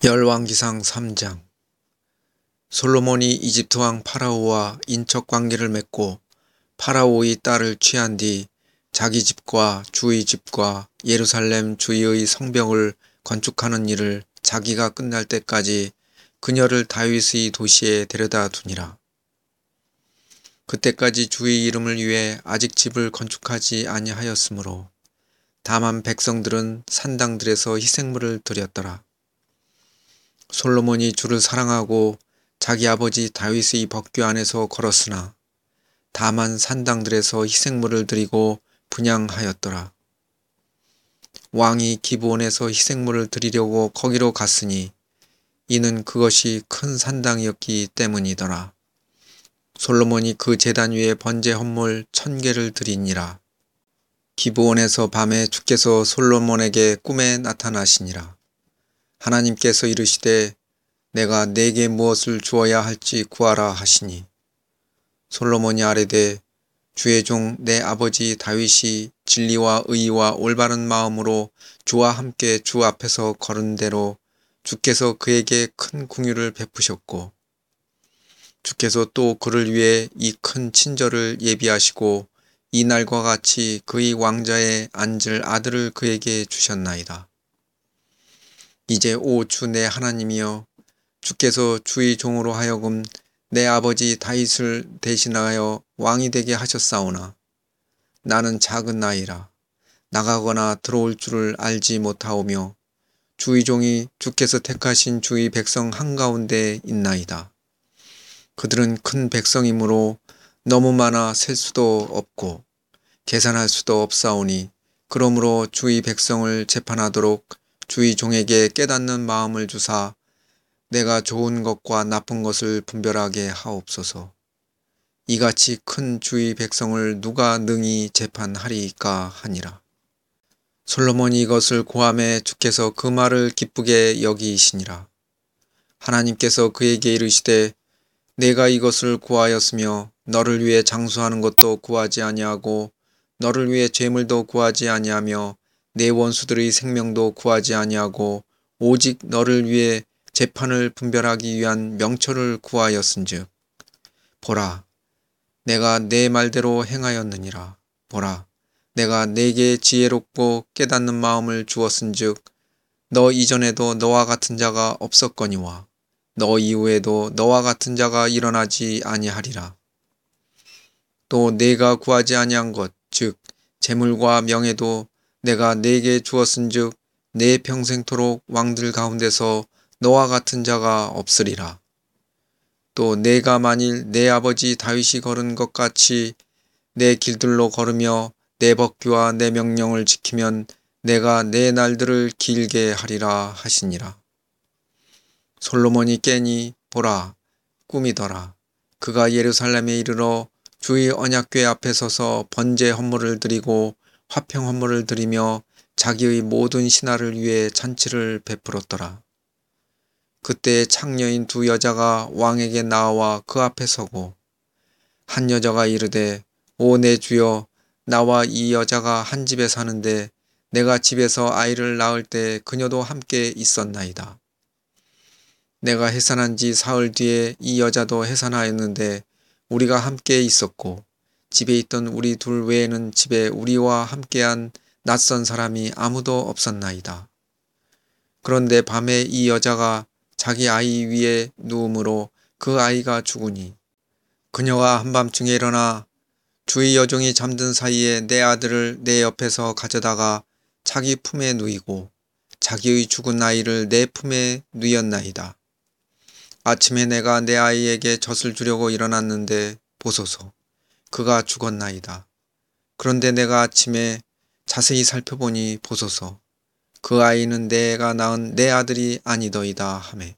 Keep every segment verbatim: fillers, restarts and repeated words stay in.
열왕기상 삼 장. 솔로몬이 이집트 왕 파라오와 인척 관계를 맺고 파라오의 딸을 취한 뒤 자기 집과 주의 집과 예루살렘 주위의 성벽을 건축하는 일을 자기가 끝날 때까지 그녀를 다윗의 도시에 데려다 두니라. 그때까지 주의 이름을 위해 아직 집을 건축하지 아니하였으므로 다만 백성들은 산당들에서 희생물을 드렸더라. 솔로몬이 주를 사랑하고 자기 아버지 다윗의 법궤 안에서 걸었으나 다만 산당들에서 희생물을 드리고 분향하였더라. 왕이 기브온에서 희생물을 드리려고 거기로 갔으니 이는 그것이 큰 산당이었기 때문이더라. 솔로몬이 그 제단 위에 번제 헌물 천 개를 드리니라. 기브온에서 밤에 주께서 솔로몬에게 꿈에 나타나시니라. 하나님께서 이르시되 내가 네게 무엇을 주어야 할지 구하라 하시니 솔로몬이 아뢰되 주의 종 내 아버지 다윗이 진리와 의와 올바른 마음으로 주와 함께 주 앞에서 걸은 대로 주께서 그에게 큰 궁유를 베푸셨고 주께서 또 그를 위해 이 큰 친절을 예비하시고 이 날과 같이 그의 왕좌에 앉을 아들을 그에게 주셨나이다. 이제 오 주 내 하나님이여 주께서 주의 종으로 하여금 내 아버지 다윗을 대신하여 왕이 되게 하셨사오나 나는 작은 아이라 나가거나 들어올 줄을 알지 못하오며 주의 종이 주께서 택하신 주의 백성 한가운데 있나이다. 그들은 큰 백성이므로 너무 많아 셀 수도 없고 계산할 수도 없사오니 그러므로 주의 백성을 재판하도록 주의 종에게 깨닫는 마음을 주사 내가 좋은 것과 나쁜 것을 분별하게 하옵소서. 이같이 큰 주의 백성을 누가 능히 재판하리이까 하니라. 솔로몬이 이것을 고하매 주께서 그 말을 기쁘게 여기시니라. 하나님께서 그에게 이르시되 내가 이것을 구하였으며 너를 위해 장수하는 것도 구하지 아니하고 너를 위해 죄물도 구하지 아니하며 내 원수들의 생명도 구하지 아니하고 오직 너를 위해 재판을 분별하기 위한 명철을 구하였은즉 보라 내가 내 말대로 행하였느니라. 보라 내가 네게 지혜롭고 깨닫는 마음을 주었은즉 너 이전에도 너와 같은 자가 없었거니와 너 이후에도 너와 같은 자가 일어나지 아니하리라. 또 내가 구하지 아니한 것 즉 재물과 명예도 내가 네게 주었은즉 내 평생토록 왕들 가운데서 너와 같은 자가 없으리라. 또 내가 만일 내 아버지 다윗이 걸은 것 같이 내 길들로 걸으며 내 법규와 내 명령을 지키면 내가 내 날들을 길게 하리라 하시니라. 솔로몬이 깨니 보라 꿈이더라. 그가 예루살렘에 이르러 주의 언약궤 앞에 서서 번제 헌물을 드리고 화평 헌물을 드리며 자기의 모든 신하를 위해 잔치를 베풀었더라. 그때 창녀인 두 여자가 왕에게 나와 그 앞에 서고 한 여자가 이르되 오 내 주여 나와 이 여자가 한 집에 사는데 내가 집에서 아이를 낳을 때 그녀도 함께 있었나이다. 내가 해산한 지 사흘 뒤에 이 여자도 해산하였는데 우리가 함께 있었고 집에 있던 우리 둘 외에는 집에 우리와 함께한 낯선 사람이 아무도 없었나이다. 그런데 밤에 이 여자가 자기 아이 위에 누움으로 그 아이가 죽으니 그녀가 한밤중에 일어나 주의 여종이 잠든 사이에 내 아들을 내 옆에서 가져다가 자기 품에 누이고 자기의 죽은 아이를 내 품에 누였나이다. 아침에 내가 내 아이에게 젖을 주려고 일어났는데 보소서 그가 죽었나이다. 그런데 내가 아침에 자세히 살펴보니 보소서 그 아이는 내가 낳은 내 아들이 아니더이다 하매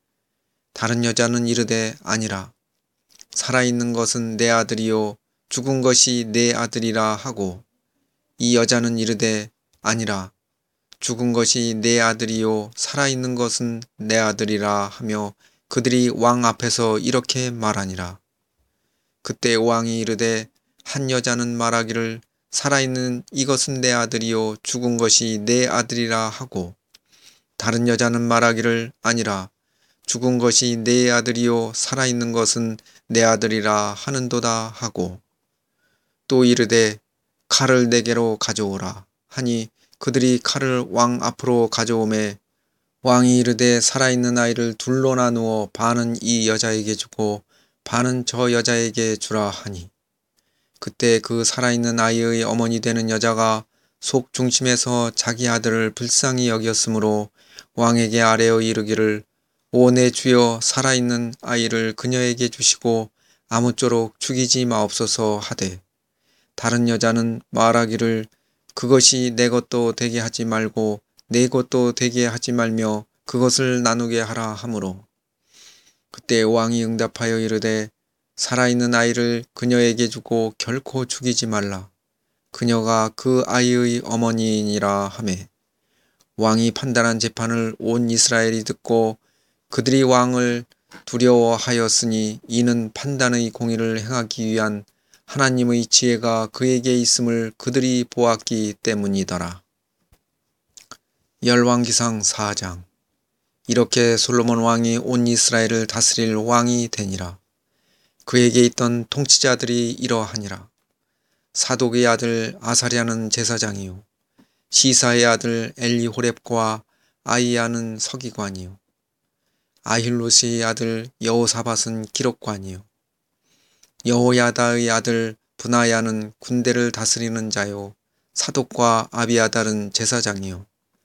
다른 여자는 이르되 아니라 살아있는 것은 내 아들이요 죽은 것이 내 아들이라 하고 이 여자는 이르되 아니라 죽은 것이 내 아들이요 살아있는 것은 내 아들이라 하며 그들이 왕 앞에서 이렇게 말하니라. 그때 왕이 이르되 한 여자는 말하기를 살아있는 이것은 내 아들이요 죽은 것이 내 아들이라 하고 다른 여자는 말하기를 아니라 죽은 것이 내 아들이요 살아있는 것은 내 아들이라 하는도다 하고 또 이르되 칼을 내게로 가져오라 하니 그들이 칼을 왕 앞으로 가져오매 왕이 이르되 살아있는 아이를 둘로 나누어 반은 이 여자에게 주고 반은 저 여자에게 주라 하니 그때 그 살아있는 아이의 어머니 되는 여자가 속 중심에서 자기 아들을 불쌍히 여겼으므로 왕에게 아뢰어 이르기를 오 내 주여 살아있는 아이를 그녀에게 주시고 아무쪼록 죽이지 마옵소서 하되 다른 여자는 말하기를 그것이 내 것도 되게 하지 말고 내 것도 되게 하지 말며 그것을 나누게 하라 하므로 그때 왕이 응답하여 이르되 살아있는 아이를 그녀에게 주고 결코 죽이지 말라. 그녀가 그 아이의 어머니이니라 하매 왕이 판단한 재판을 온 이스라엘이 듣고 그들이 왕을 두려워하였으니 이는 판단의 공의를 행하기 위한 하나님의 지혜가 그에게 있음을 그들이 보았기 때문이더라. 열왕기상 사 장. 이렇게 솔로몬 왕이 온 이스라엘을 다스릴 왕이 되니라. 그에게 있던 통치자들이 이러하니라. 사독의 아들 아사랴는 제사장이요 시사의 아들 엘리호렙과 아이야는 서기관이요 아힐롯의 아들 여호사밧은 기록관이요 여호야다의 아들 브나야는 군대를 다스리는 자요 사독과 아비아달은 제사장이요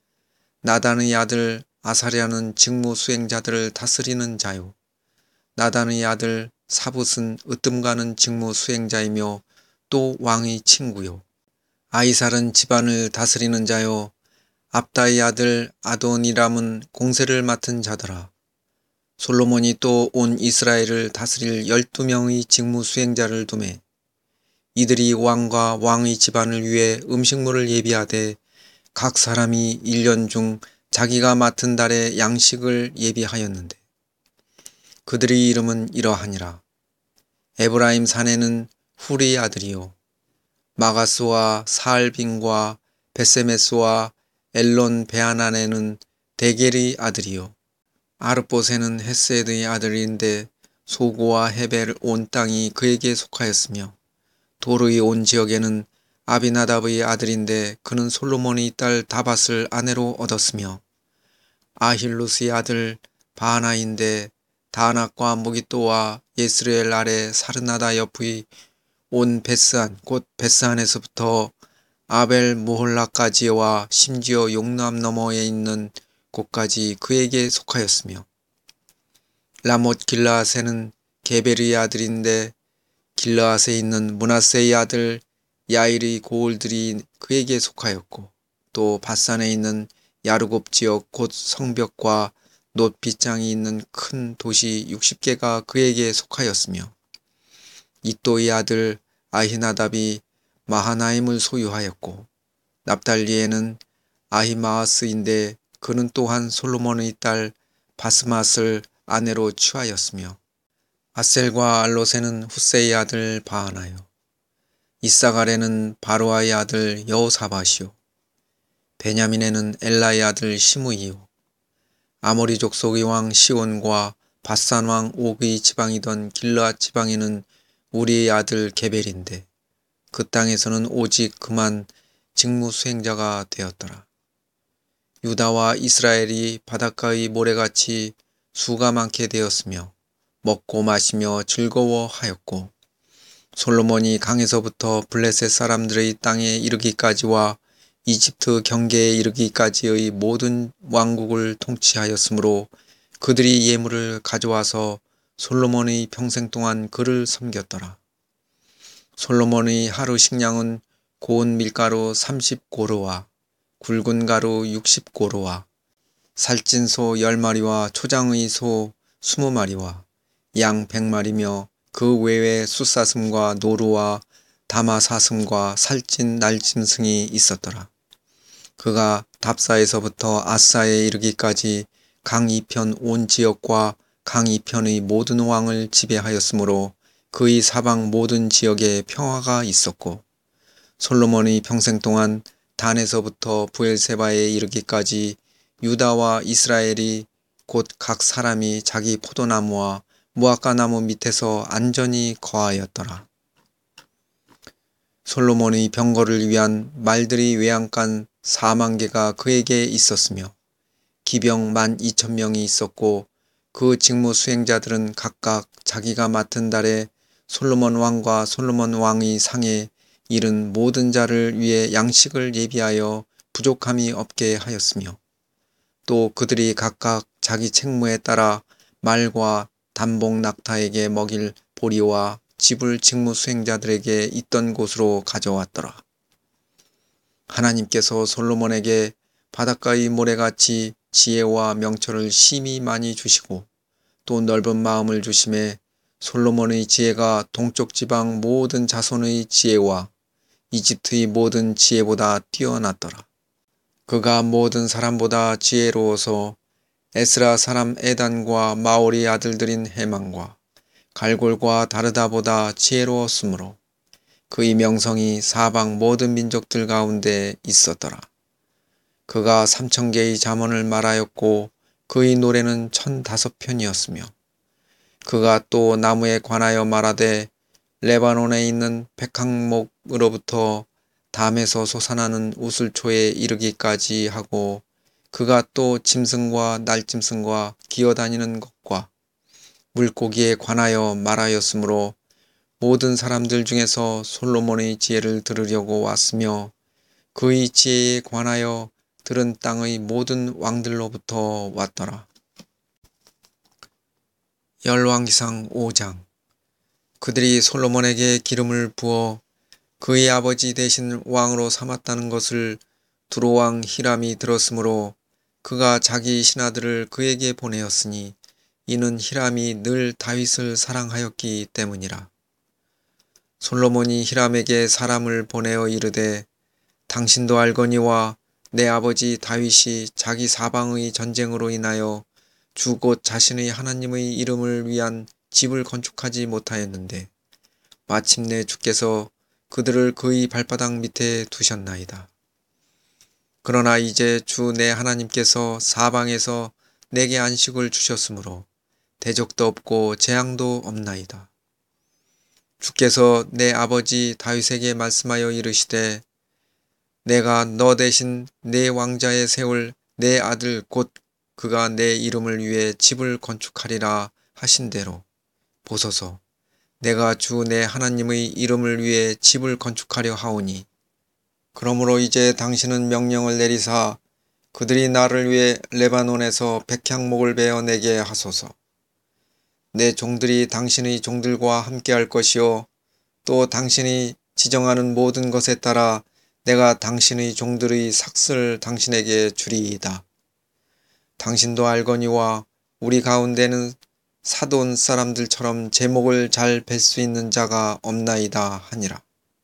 나단의 아들 아사랴는 직무 수행자들을 다스리는 자요 나단의 아들 사붓은 으뜸가는 직무 수행자이며 또 왕의 친구요 아이살은 집안을 다스리는 자요 압다의 아들 아도니람은 공세를 맡은 자더라. 솔로몬이 또 온 이스라엘을 다스릴 열두 명의 직무 수행자를 두매 이들이 왕과 왕의 집안을 위해 음식물을 예비하되 각 사람이 일 년 중 자기가 맡은 달에 양식을 예비하였는데 그들의 이름은 이러하니라. 에브라임 산에는 후리의 아들이요 마가스와 사알빈과 베세메스와 엘론 베아난에는 데겔의 아들이요 아르봇에는 헤세드의 아들인데 소고와 헤벨 온 땅이 그에게 속하였으며 도르의 온 지역에는 아비나답의 아들인데 그는 솔로몬의 딸 다밧을 아내로 얻었으며 아힐루스의 아들 바하나인데 다낙과 무기또와 예스르엘 아래 사르나다 옆의 온 베스안 곧 베스안에서부터 아벨 모홀라까지와 심지어 용남 너머에 있는 곳까지 그에게 속하였으며 라못 길라앗에는 게벨의 아들인데 길라앗에 있는 므낫세의 아들 야일의 고을들이 그에게 속하였고 또 바산에 있는 야르곱 지역 곧 성벽과 놋빗장이 있는 큰 도시 육십 개가 그에게 속하였으며 이또의 아들 아히나답이 마하나임을 소유하였고 납달리에는 아히마아스인데 그는 또한 솔로몬의 딸 바스맛을 아내로 취하였으며 아셀과 알롯에는 후세의 아들 바하나요 이사갈에는 바로아의 아들 여호사밧이요 베냐민에는 엘라의 아들 시므이요 아모리 족속의 왕 시온과 바산 왕 옥의 지방이던 길르앗 지방에는 우리의 아들 게벨인데 그 땅에서는 오직 그만 직무 수행자가 되었더라. 유다와 이스라엘이 바닷가의 모래같이 수가 많게 되었으며 먹고 마시며 즐거워하였고 솔로몬이 강에서부터 블레셋 사람들의 땅에 이르기까지와 이집트 경계에 이르기까지의 모든 왕국을 통치하였으므로 그들이 예물을 가져와서 솔로몬의 평생 동안 그를 섬겼더라. 솔로몬의 하루 식량은 고운 밀가루 삼십 고르와 굵은 가루 육십 고르와 살찐 소 열 마리와 초장의 소 스무 마리와 양 백 마리며 그 외에 숫사슴과 노루와 다마사슴과 살찐 날짐승이 있었더라. 그가 답사에서부터 아사에 이르기까지 강 이편 온 지역과 강 이편의 모든 왕을 지배하였으므로 그의 사방 모든 지역에 평화가 있었고 솔로몬의 평생 동안 단에서부터 부엘세바에 이르기까지 유다와 이스라엘이 곧 각 사람이 자기 포도나무와 무화과나무 밑에서 안전히 거하였더라. 솔로몬의 병거를 위한 말들이 외양간 사만 개가 그에게 있었으며 기병 만 이천 명이 있었고 그 직무 수행자들은 각각 자기가 맡은 달에 솔로몬 왕과 솔로몬 왕의 상에 이른 모든 자를 위해 양식을 예비하여 부족함이 없게 하였으며 또 그들이 각각 자기 책무에 따라 말과 단복 낙타에게 먹일 보리와 집을 직무 수행자들에게 있던 곳으로 가져왔더라. 하나님께서 솔로몬에게 바닷가의 모래같이 지혜와 명철을 심히 많이 주시고 또 넓은 마음을 주심에 솔로몬의 지혜가 동쪽 지방 모든 자손의 지혜와 이집트의 모든 지혜보다 뛰어났더라. 그가 모든 사람보다 지혜로워서 에스라 사람 에단과 마올의 아들들인 헤만과 갈골과 다르다보다 지혜로웠으므로 그의 명성이 사방 모든 민족들 가운데 있었더라. 그가 삼천 개의 잠언을 말하였고 그의 노래는 천다섯 편이었으며 그가 또 나무에 관하여 말하되 레바논에 있는 백향목으로부터 담에서 솟아나는 우슬초에 이르기까지 하고 그가 또 짐승과 날짐승과 기어다니는 것과 물고기에 관하여 말하였으므로 모든 사람들 중에서 솔로몬의 지혜를 들으려고 왔으며 그의 지혜에 관하여 들은 땅의 모든 왕들로부터 왔더라. 열왕기상 오 장. 그들이 솔로몬에게 기름을 부어 그의 아버지 대신 왕으로 삼았다는 것을 두로왕 히람이 들었으므로 그가 자기 신하들을 그에게 보내었으니 이는 히람이 늘 다윗을 사랑하였기 때문이라. 솔로몬이 히람에게 사람을 보내어 이르되 당신도 알거니와 내 아버지 다윗이 자기 사방의 전쟁으로 인하여 주 곧 자신의 하나님의 이름을 위한 집을 건축하지 못하였는데 마침내 주께서 그들을 그의 발바닥 밑에 두셨나이다. 그러나 이제 주 내 하나님께서 사방에서 내게 안식을 주셨으므로 대적도 없고 재앙도 없나이다. 주께서 내 아버지 다윗에게 말씀하여 이르시되 내가 너 대신 내 왕자에 세울 내 아들 곧 그가 내 이름을 위해 집을 건축하리라 하신 대로 보소서 내가 주 내 하나님의 이름을 위해 집을 건축하려 하오니 그러므로 이제 당신은 명령을 내리사 그들이 나를 위해 레바논에서 백향목을 베어 내게 하소서. 내 종들이 당신의 종들과 함께할 것이요 또 당신이 지정하는 모든 것에 따라 내가 당신의 종들의 삭슬 당신에게 주리이다. 당신도 알거니와 우리 가운데는 사돈 사람들처럼 제목을 잘 뵐 수 있는 자가 없나이다 하니라.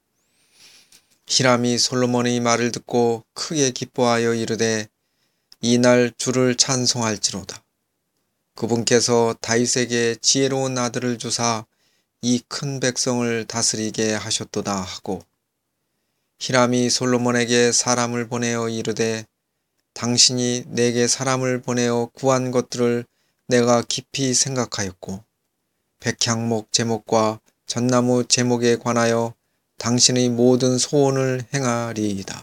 히람이 솔로몬의 말을 듣고 크게 기뻐하여 이르되 이날 주를 찬송할지로다. 그분께서 다윗에게 지혜로운 아들을 주사 이 큰 백성을 다스리게 하셨도다 하고 히람이 솔로몬에게 사람을 보내어 이르되 당신이 내게 사람을 보내어 구한 것들을 내가 깊이 생각하였고 백향목 제목과 전나무 제목에 관하여 당신의 모든 소원을 행하리이다.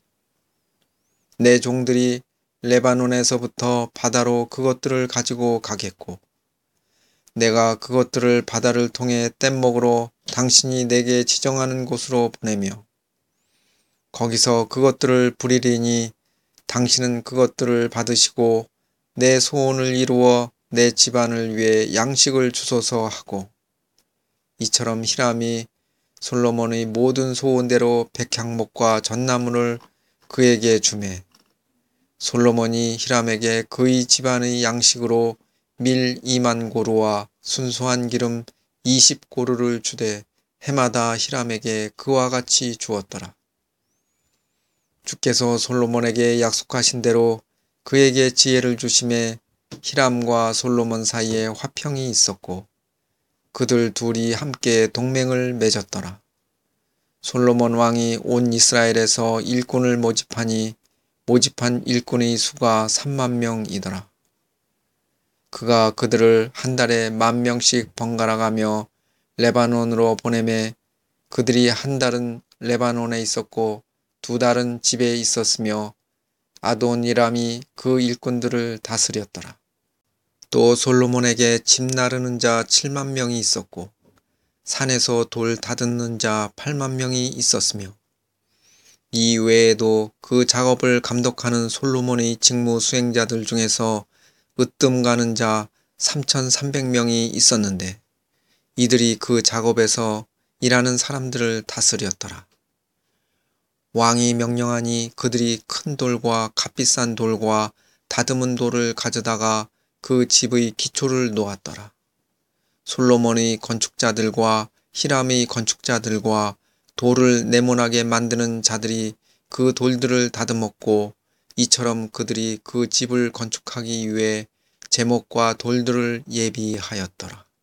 내 종들이 레바논에서부터 바다로 그것들을 가지고 가겠고 내가 그것들을 바다를 통해 뗏목으로 당신이 내게 지정하는 곳으로 보내며 거기서 그것들을 부리리니 당신은 그것들을 받으시고 내 소원을 이루어 내 집안을 위해 양식을 주소서 하고 이처럼 히람이 솔로몬의 모든 소원대로 백향목과 전나무를 그에게 주매 솔로몬이 히람에게 그의 집안의 양식으로 밀 이만 고루와 순수한 기름 이십 고루를 주되 해마다 히람에게 그와 같이 주었더라. 주께서 솔로몬에게 약속하신 대로 그에게 지혜를 주심에 히람과 솔로몬 사이에 화평이 있었고 그들 둘이 함께 동맹을 맺었더라. 솔로몬 왕이 온 이스라엘에서 일꾼을 모집하니 모집한 일꾼의 수가 삼만 명이더라. 그가 그들을 한 달에 만 명씩 번갈아 가며 레바논으로 보내매 그들이 한 달은 레바논에 있었고 두 달은 집에 있었으며 아도니람이 그 일꾼들을 다스렸더라. 또 솔로몬에게 집 나르는 자 칠만 명이 있었고 산에서 돌 다듬는 자 팔만 명이 있었으며 이 외에도 그 작업을 감독하는 솔로몬의 직무 수행자들 중에서 으뜸 가는 자 삼천삼백 명이 있었는데 이들이 그 작업에서 일하는 사람들을 다스렸더라. 왕이 명령하니 그들이 큰 돌과 값비싼 돌과 다듬은 돌을 가져다가 그 집의 기초를 놓았더라. 솔로몬의 건축자들과 히람의 건축자들과 돌을 네모나게 만드는 자들이 그 돌들을 다듬었고 이처럼 그들이 그 집을 건축하기 위해 제목과 돌들을 예비하였더라.